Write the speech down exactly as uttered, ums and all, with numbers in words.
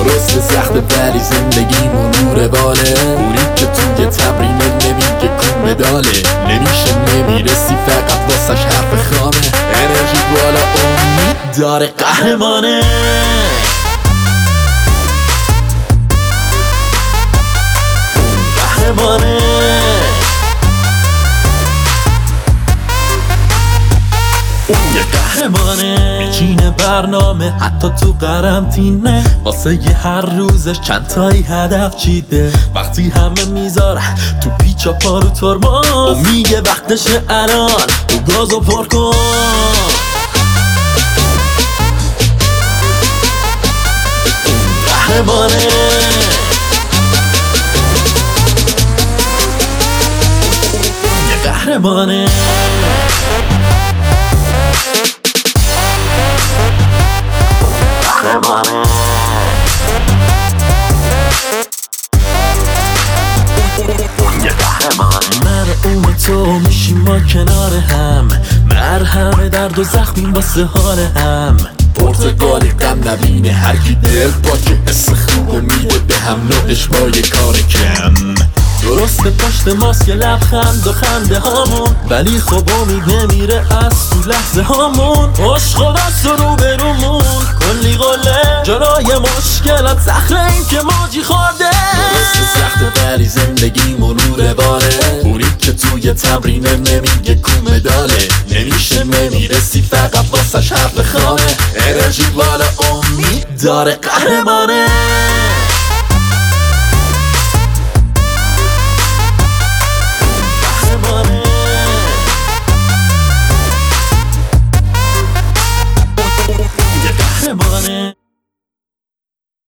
درست سخته ولی زندگی نور باله، پوری که توی تمرین نمیگه کو مداله، نمیشه نمیرسی فقط واسش حرف خامه، انرژی بالا امید داره قهرمانه. قهرمانه یه قهرمانه، میچینه برنامه حتی تو قرنطینه، واسه یه هر روزش چند تایی هدف چیده، وقتی همه میذاره تو پیچا پا رو ترماز و میگه وقتشه الان تو گازو پر کن. قهرمانه یه قهرمانه. قهرمانه یه قهرمانه. من اون تو میشیم ما کنار هم، مرهم درد و زخمیم واسه حال هم، پرتقالی غم نبینه هر کی دل پاکه، حس خوب میده به هم نوعش با یه کار کم. درسته پشت ماسک لبخند و خنده هامون، ولی خب امید نمیره از تو لحظه هامون، عشق و دست رو برومون کلی قله، جلوی مشکلات صخره این که ماجی خورده. درسته سخته ولی زندگی مرور باره، پوری که توی تمرین نمیگه کو مداله، نمیشه نمیرسی فقط واسش حرف خامه، انرژی بالا امید داره قهرمانه. قهرمانه